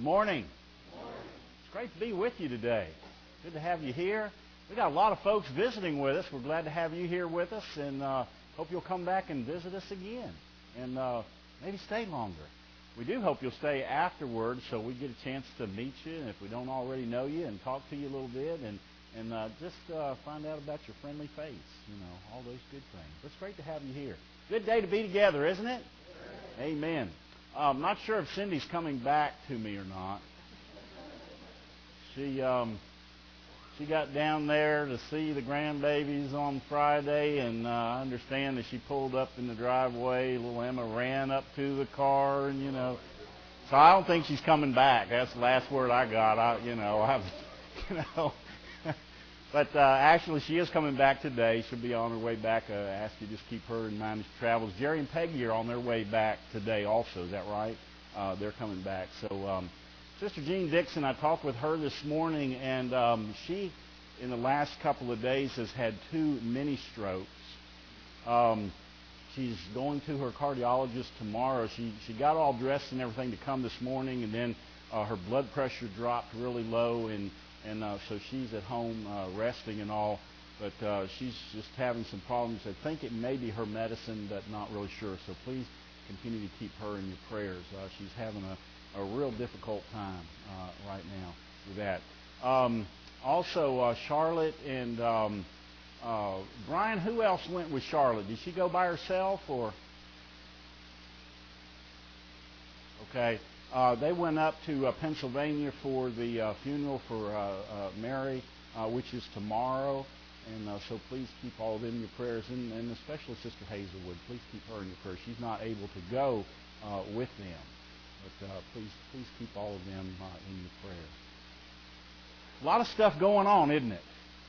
Good morning. It's great to be with you today. Good to have you here. We got a lot of folks visiting with us. We're glad to have you here with us, and hope you'll come back and visit us again, and maybe stay longer. We do hope you'll stay afterwards so we get a chance to meet you, and if we don't already know you, and talk to you a little bit, and just find out about your friendly face, all those good things. It's great to have you here. Good day to be together, isn't it? Yes. Amen. I'm not sure if Cindy's coming back to me or not. She got down there to see the grandbabies on Friday, and I understand that she pulled up in the driveway. Little Emma ran up to the car, and so I don't think she's coming back. That's the last word I got. But actually, she is coming back today. She'll be on her way back. I ask you just keep her in mind as she travels. Jerry and Peggy are on their way back today also. Is that right? They're coming back. So Sister Jean Dixon, I talked with her this morning, and she, in the last couple of days, has had 2 mini strokes. She's going to her cardiologist tomorrow. She got all dressed and everything to come this morning, and then her blood pressure dropped really low, and so she's at home resting and all, but she's just having some problems. I think it may be her medicine, but not really sure. So please continue to keep her in your prayers. She's having a real difficult time right now with that. Also, Charlotte and Brian, who else went with Charlotte? Did she go by herself or? Okay. They went up to Pennsylvania for the funeral for Mary, which is tomorrow. And so please keep all of them in your prayers, and especially Sister Hazelwood. Please keep her in your prayers. She's not able to go with them. But please keep all of them in your prayers. A lot of stuff going on, isn't it?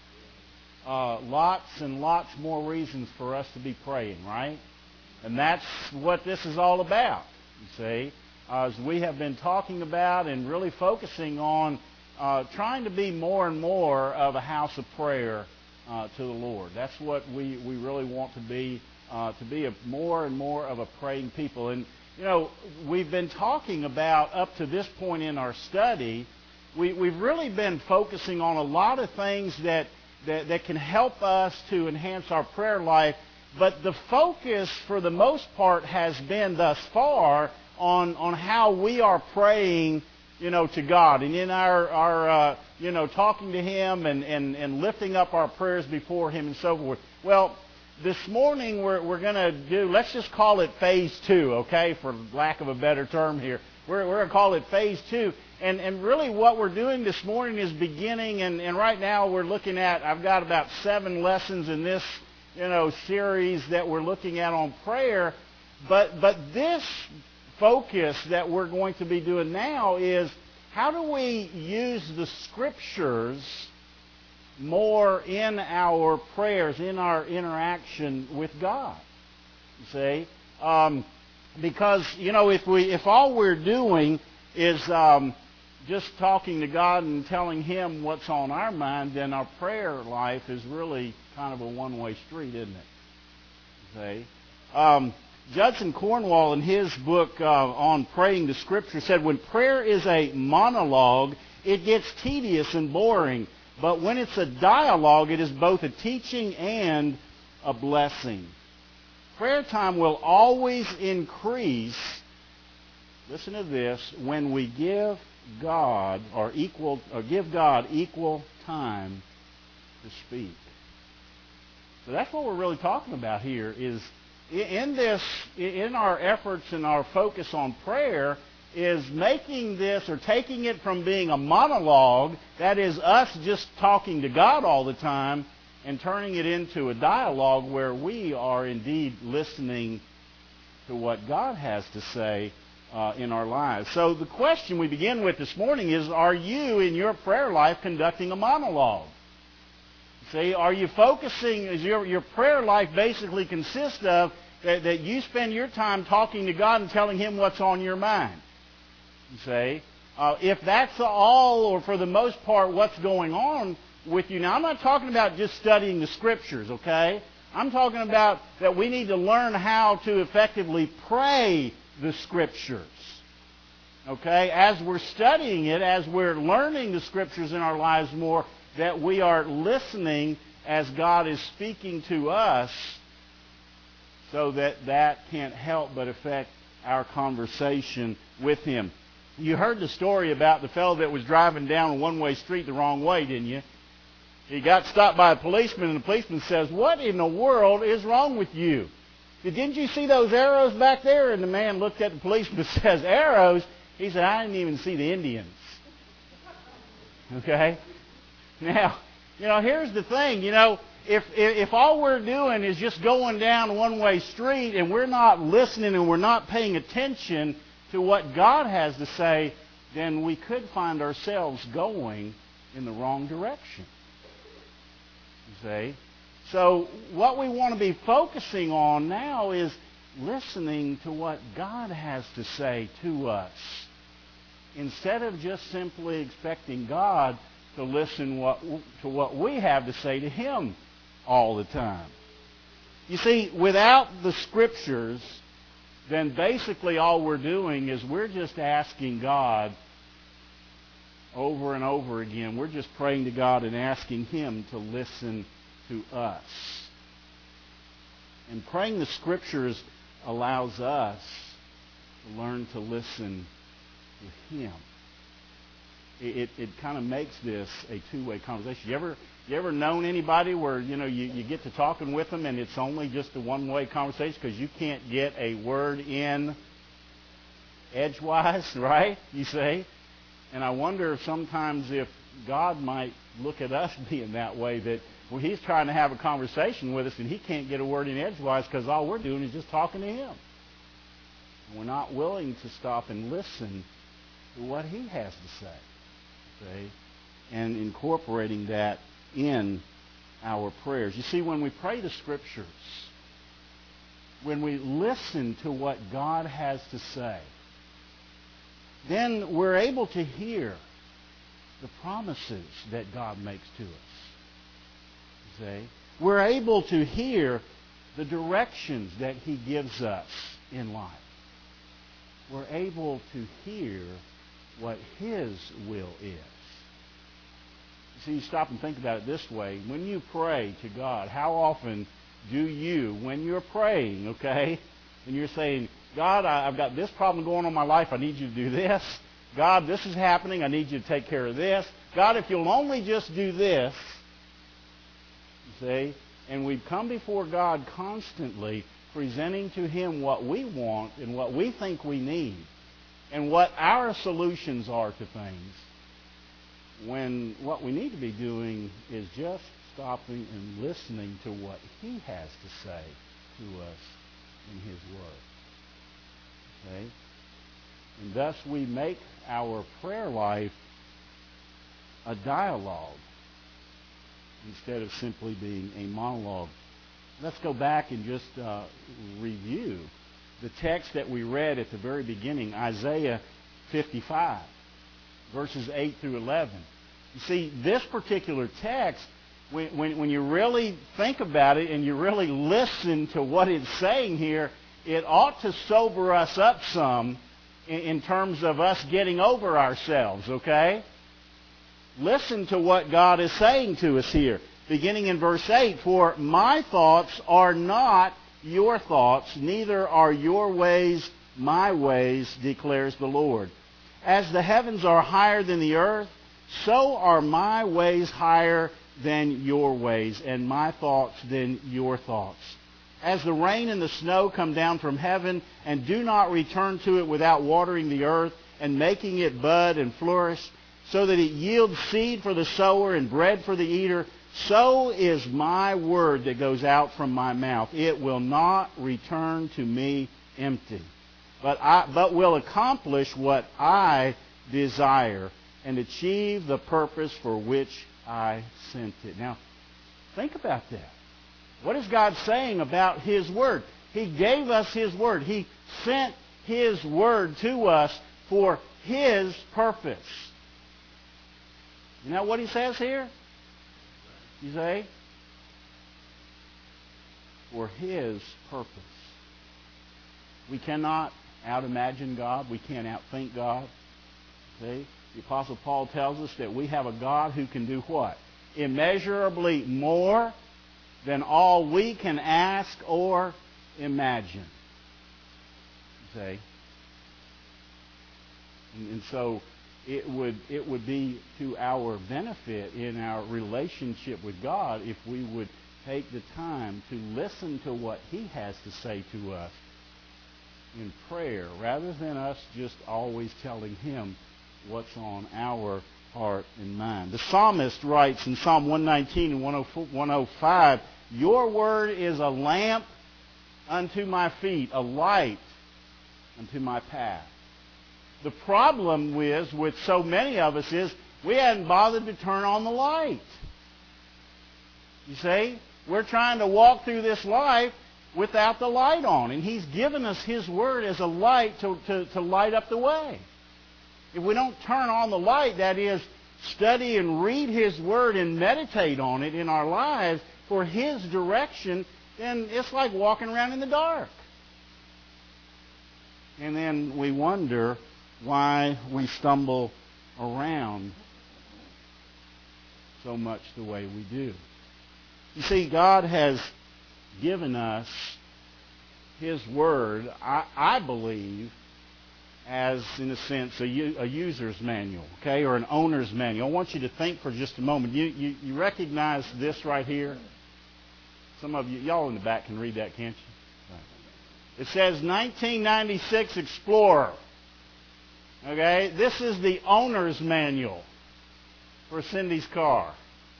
Lots and lots more reasons for us to be praying, right? And that's what this is all about, you see. As we have been talking about and really focusing on trying to be more and more of a house of prayer to the Lord. That's what we really want to be more and more of a praying people. And, we've been talking about, up to this point in our study, we've really been focusing on a lot of things that can help us to enhance our prayer life. But the focus, for the most part, has been thus far on how we are praying, to God, and in our talking to Him and lifting up our prayers before Him and so forth. Well, this morning we're going to do, let's just call it phase 2, okay, for lack of a better term here. We're going to call it phase 2. And really what we're doing this morning is beginning, and right now we're looking at, I've got about 7 lessons in this, series that we're looking at on prayer. But this focus that we're going to be doing now is, how do we use the Scriptures more in our prayers, in our interaction with God? You see? Because, if all we're doing is just talking to God and telling Him what's on our mind, then our prayer life is really kind of a one-way street, isn't it? You see? Judson Cornwall, in his book on praying the Scripture, said, when prayer is a monologue, it gets tedious and boring. But when it's a dialogue, it is both a teaching and a blessing. Prayer time will always increase, listen to this, when we give God equal time to speak. So that's what we're really talking about here, is in our efforts and our focus on prayer, is making this, or taking it from being a monologue, that is us just talking to God all the time, and turning it into a dialogue where we are indeed listening to what God has to say in our lives. So the question we begin with this morning is, are you in your prayer life conducting a monologue? See, are you focusing, is your prayer life basically consists of that you spend your time talking to God and telling Him what's on your mind? You see, if that's all, or for the most part, what's going on with you. Now, I'm not talking about just studying the Scriptures, okay? I'm talking about that we need to learn how to effectively pray the Scriptures. Okay? As we're studying it, as we're learning the Scriptures in our lives more, that we are listening as God is speaking to us, so that can't help but affect our conversation with Him. You heard the story about the fellow that was driving down a one-way street the wrong way, didn't you? He got stopped by a policeman, and the policeman says, "What in the world is wrong with you? Didn't you see those arrows back there?" And the man looked at the policeman and says, "Arrows?" He said, "I didn't even see the Indians." Okay? Now, here's the thing. If all we're doing is just going down a one-way street and we're not listening and we're not paying attention to what God has to say, then we could find ourselves going in the wrong direction. You see? So what we want to be focusing on now is listening to what God has to say to us, instead of just simply expecting God to listen to what we have to say to Him all the time. You see, without the Scriptures, then basically all we're doing is we're just asking God over and over again. We're just praying to God and asking Him to listen to us. And praying the Scriptures allows us to learn to listen to Him. It kind of makes this a two-way conversation. You ever known anybody where you get to talking with them and it's only just a one-way conversation because you can't get a word in edgewise, right? You see? And I wonder sometimes if God might look at us being that way, that He's trying to have a conversation with us and He can't get a word in edgewise because all we're doing is just talking to Him. And we're not willing to stop and listen to what He has to say. See? And incorporating that in our prayers. You see, when we pray the Scriptures, when we listen to what God has to say, then we're able to hear the promises that God makes to us. See? We're able to hear the directions that He gives us in life. We're able to hear what His will is. See, you stop and think about it this way. When you pray to God, how often do you, when you're praying, okay, and you're saying, "God, I've got this problem going on in my life. I need you to do this. God, this is happening. I need you to take care of this. God, if you'll only just do this," you see, and we come before God constantly presenting to Him what we want and what we think we need and what our solutions are to things, when what we need to be doing is just stopping and listening to what He has to say to us in His Word. Okay? And thus we make our prayer life a dialogue instead of simply being a monologue. Let's go back and just review the text that we read at the very beginning, Isaiah 55. Verses 8 through 11. You see, this particular text, when you really think about it and you really listen to what it's saying here, it ought to sober us up some in terms of us getting over ourselves, okay? Listen to what God is saying to us here. Beginning in verse 8, "For my thoughts are not your thoughts, neither are your ways my ways, declares the Lord. As the heavens are higher than the earth, so are my ways higher than your ways, and my thoughts than your thoughts. As the rain and the snow come down from heaven, and do not return to it without watering the earth, and making it bud and flourish, so that it yields seed for the sower and bread for the eater, so is my word that goes out from my mouth. It will not return to me empty, but will accomplish what I desire and achieve the purpose for which I sent it." Now, think about that. What is God saying about His Word? He gave us His Word. He sent His Word to us for His purpose. You know what He says here? You say? For His purpose. We cannot out-imagine God. We can't outthink God. See? The Apostle Paul tells us that we have a God who can do what? Immeasurably more than all we can ask or imagine. See? And so it would be to our benefit in our relationship with God if we would take the time to listen to what He has to say to us in prayer, rather than us just always telling Him what's on our heart and mind. The psalmist writes in Psalm 119 and 105, "Your word is a lamp unto my feet, a light unto my path." The problem with so many of us is we hadn't bothered to turn on the light. You see? We're trying to walk through this life without the light on. And He's given us His Word as a light to light up the way. If we don't turn on the light, that is, study and read His Word and meditate on it in our lives for His direction, then it's like walking around in the dark. And then we wonder why we stumble around so much the way we do. You see, God has given us His Word, I believe, as, in a sense, a user's manual, okay, or an owner's manual. I want you to think for just a moment. You recognize this right here? Some of you, y'all in the back can read that, can't you? Right. It says 1996 Explorer. Okay, this is the owner's manual for Cindy's car.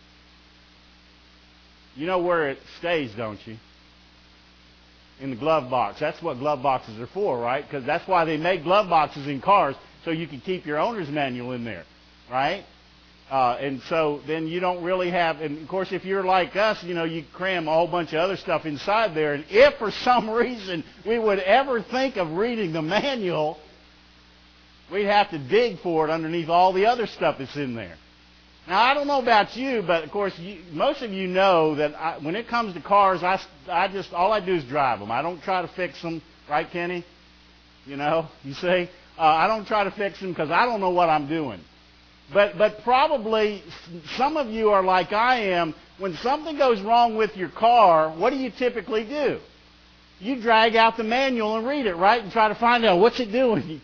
You know where it stays, don't you? In the glove box. That's what glove boxes are for, right? Because that's why they make glove boxes in cars, so you can keep your owner's manual in there, right? And so then you don't really have, and of course if you're like us, you cram a whole bunch of other stuff inside there, and if for some reason we would ever think of reading the manual, we'd have to dig for it underneath all the other stuff that's in there. Now, I don't know about you, but of course, most of you know that when it comes to cars, all I do is drive them. I don't try to fix them, right, Kenny? You see? I don't try to fix them because I don't know what I'm doing. But probably some of you are like I am. When something goes wrong with your car, what do you typically do? You drag out the manual and read it, right, and try to find out what's it doing.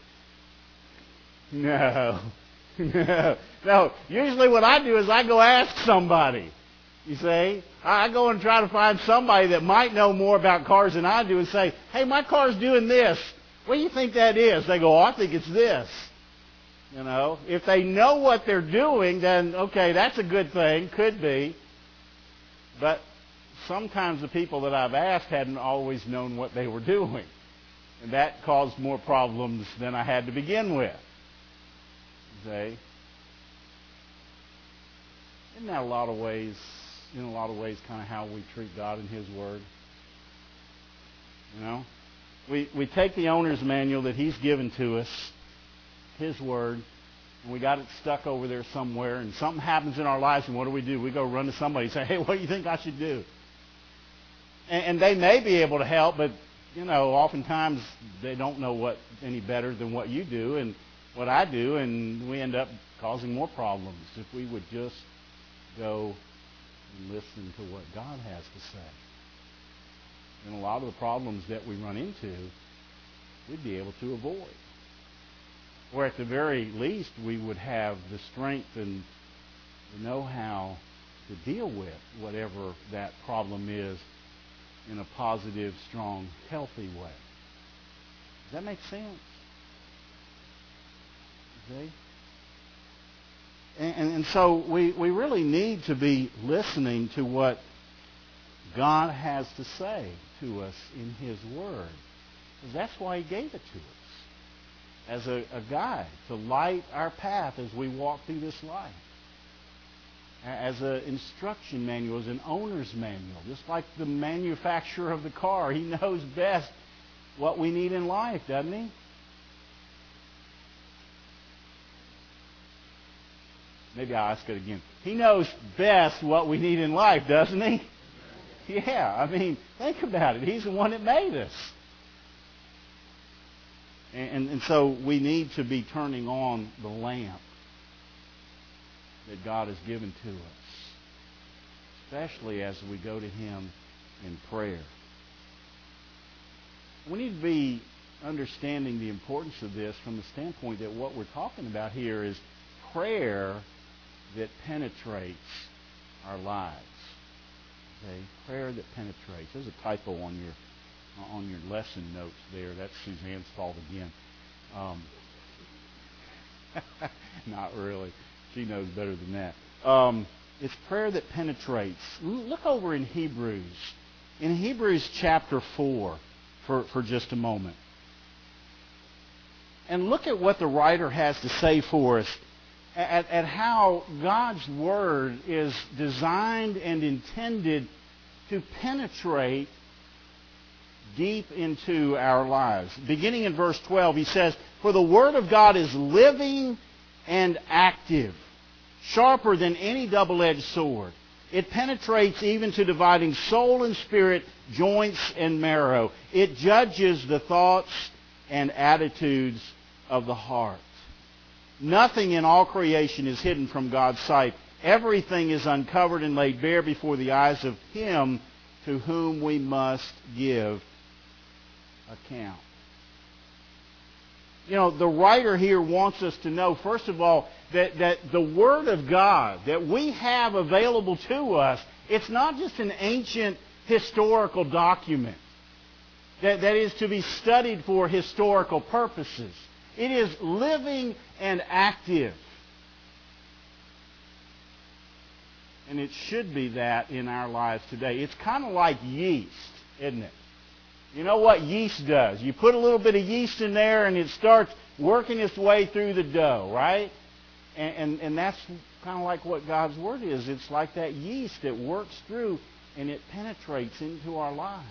No. Usually what I do is I go ask somebody. You see? I go and try to find somebody that might know more about cars than I do and say, "Hey, my car's doing this. What do you think that is?" They go, "Oh, I think it's this." If they know what they're doing, then okay, that's a good thing. Could be. But sometimes the people that I've asked hadn't always known what they were doing. And that caused more problems than I had to begin with. See? Isn't that in a lot of ways kind of how we treat God and His Word? We take the owner's manual that He's given to us, His Word, and we got it stuck over there somewhere, and something happens in our lives, and what do? We go run to somebody and say, "Hey, what do you think I should do?" And they may be able to help, but, oftentimes they don't know what any better than what you do and what I do, and we end up causing more problems if we would just go and listen to what God has to say. And a lot of the problems that we run into, we'd be able to avoid. Or at the very least, we would have the strength and the know-how to deal with whatever that problem is in a positive, strong, healthy way. Does that make sense? See? And so we really need to be listening to what God has to say to us in His Word. Because that's why He gave it to us. As a guide to light our path as we walk through this life. As an instruction manual, as an owner's manual. Just like the manufacturer of the car. He knows best what we need in life, doesn't He? Maybe I'll ask it again. He knows best what we need in life, doesn't He? Yeah, think about it. He's the one that made us. And so we need to be turning on the lamp that God has given to us, especially as we go to Him in prayer. We need to be understanding the importance of this from the standpoint that what we're talking about here is prayer that penetrates our lives. Okay? Prayer that penetrates. There's a typo on your lesson notes there. That's Suzanne's fault again. Not really. She knows better than that. It's prayer that penetrates. Look over in Hebrews. In Hebrews chapter 4 for just a moment. And look at what the writer has to say for us at how God's Word is designed and intended to penetrate deep into our lives. Beginning in verse 12, he says, "For the Word of God is living and active, sharper than any double-edged sword. It penetrates even to dividing soul and spirit, joints and marrow. It judges the thoughts and attitudes of the heart. Nothing in all creation is hidden from God's sight. Everything is uncovered and laid bare before the eyes of Him to whom we must give account." You know, the writer here wants us to know, first of all, that the Word of God that we have available to us, it's not just an ancient historical document that is to be studied for historical purposes. It is living and active. And it should be that in our lives today. It's kind of like yeast, isn't it? You know what yeast does? You put a little bit of yeast in there and it starts working its way through the dough, right? And that's kind of like what God's Word is. It's like that yeast that works through and it penetrates into our lives.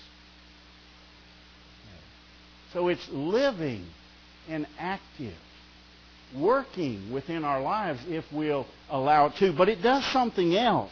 So it's living and active, working within our lives if we'll allow it to. But it does something else.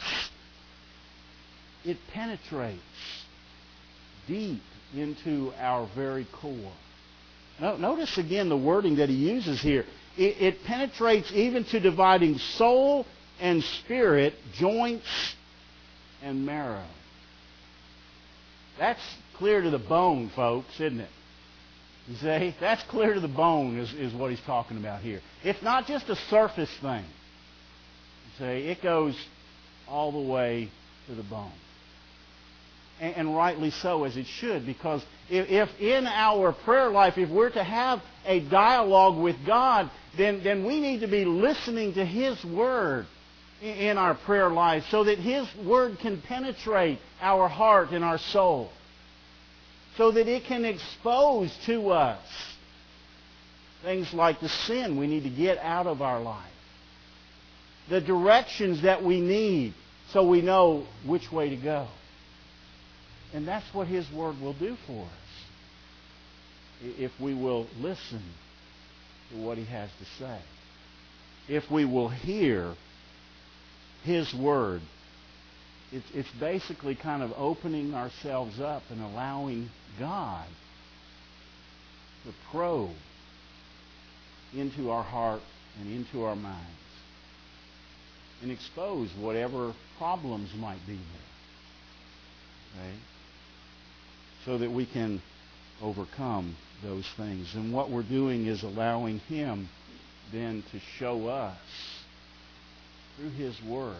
It penetrates deep into our very core. Notice again the wording that he uses here. It penetrates even to dividing soul and spirit, joints and marrow. That's clear to the bone, folks, isn't it? You see? That's clear to the bone is what he's talking about here. It's not just a surface thing. You see? It goes all the way to the bone. And rightly so, as it should, because if in our prayer life, if we're to have a dialogue with God, then we need to be listening to His Word in our prayer life so that His Word can penetrate our heart and our soul, so that it can expose to us things like the sin we need to get out of our life, the directions that we need so we know which way to go. And that's what His Word will do for us if we will listen to what He has to say. If we will hear His Word, it's basically kind of opening ourselves up and allowing God to probe into our heart and into our minds and expose whatever problems might be there. Okay? So that we can overcome those things. And what we're doing is allowing Him then to show us through His Word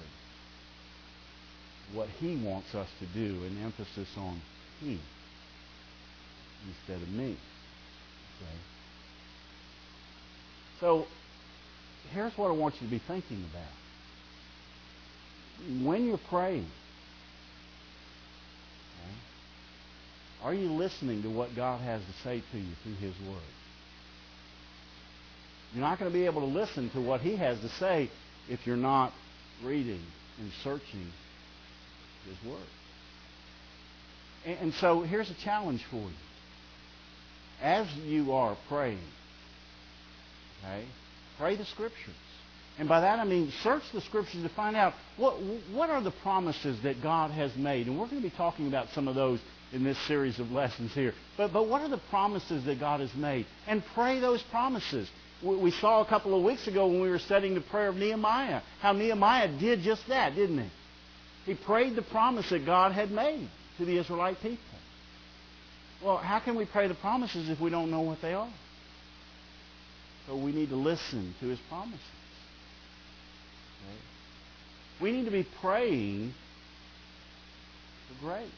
what He wants us to do, an emphasis on He instead of me. Okay? So here's what I want you to be thinking about. When you're praying, are you listening to what God has to say to you through His Word? You're not going to be able to listen to what He has to say if you're not reading and searching His Word. And so here's a challenge for you. As you are praying, okay, pray the Scriptures. And by that I mean search the Scriptures to find out what are the promises that God has made. And we're going to be talking about some of those in this series of lessons here. But what are the promises that God has made? And pray those promises. We saw a couple of weeks ago when we were studying the prayer of Nehemiah, how Nehemiah did just that, didn't he? He prayed the promise that God had made to the Israelite people. Well, how can we pray the promises if we don't know what they are? So we need to listen to his promises. Okay? We need to be praying for grace.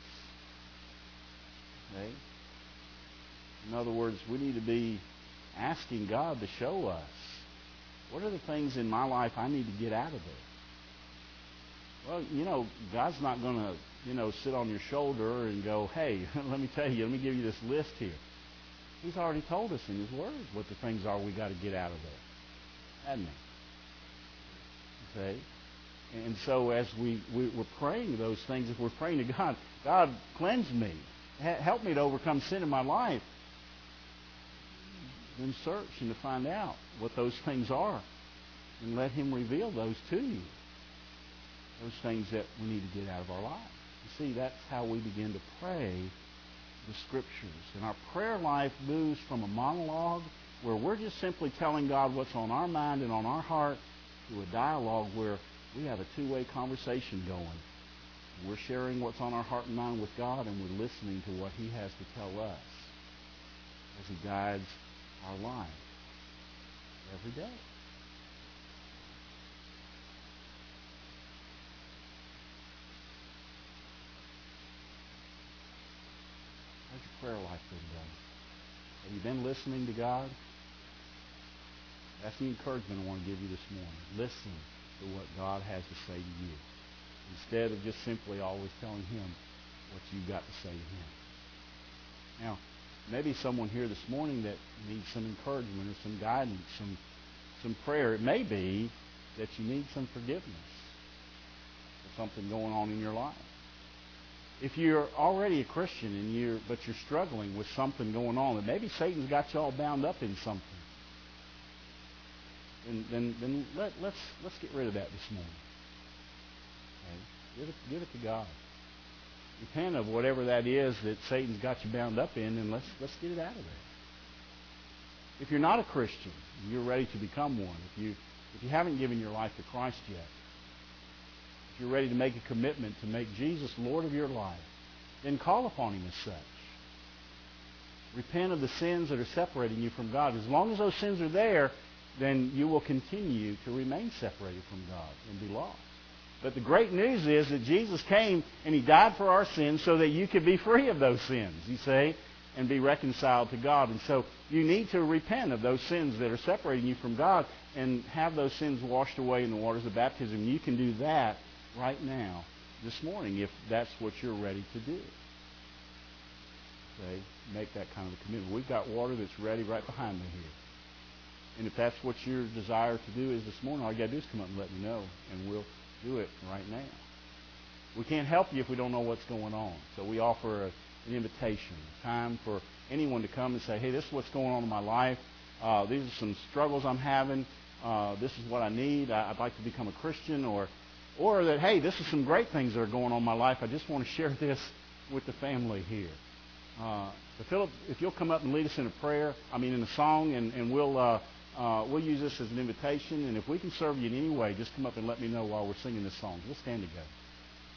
Okay? In other words, we need to be asking God to show us, what are the things in my life I need to get out of there? Well, God's not going to, sit on your shoulder and go, hey, let me give you this list here. He's already told us in his word what the things are we got to get out of there. Hasn't he? Okay? And so as we're praying those things, if we're praying to God, God, cleanse me. Help me to overcome sin in my life. Then search and to find out what those things are. And let him reveal those to you. Those things that we need to get out of our lives. You see, that's how we begin to pray the Scriptures. And our prayer life moves from a monologue where we're just simply telling God what's on our mind and on our heart to a dialogue where we have a two-way conversation going. We're sharing what's on our heart and mind with God, and we're listening to what he has to tell us as he guides our life every day. How's your prayer life been done? Have you been listening to God? That's the encouragement I want to give you this morning. Listen to what God has to say to you, instead of just simply always telling him what you've got to say to him. Now, maybe someone here this morning that needs some encouragement or some guidance, some prayer. It may be that you need some forgiveness for something going on in your life. If you're already a Christian but you're struggling with something going on, and maybe Satan's got you all bound up in something, then let's get rid of that this morning. Okay? Give it to God. Repent of whatever that is that Satan's got you bound up in, and let's get it out of there. If you're not a Christian, and you're ready to become one, if you haven't given your life to Christ yet, if you're ready to make a commitment to make Jesus Lord of your life, then call upon him as such. Repent of the sins that are separating you from God. As long as those sins are there, then you will continue to remain separated from God and be lost. But the great news is that Jesus came and he died for our sins so that you could be free of those sins, you see, and be reconciled to God. And so you need to repent of those sins that are separating you from God and have those sins washed away in the waters of baptism. You can do that right now, this morning, if that's what you're ready to do. Okay? Make that kind of a commitment. We've got water that's ready right behind me here. And if that's what your desire to do is this morning, all you got to do is come up and let me know, and we'll do it right now. We can't help you if we don't know what's going on. So we offer an invitation, a time for anyone to come and say, hey, this is what's going on in my life. These are some struggles I'm having. This is what I need. I'd like to become a Christian. Or that, hey, this is some great things that are going on in my life. I just want to share this with the family here. So Philip, if you'll come up and lead us in a song, and we'll use this as an invitation. And if we can serve you in any way, just come up and let me know while we're singing this song. We'll stand together.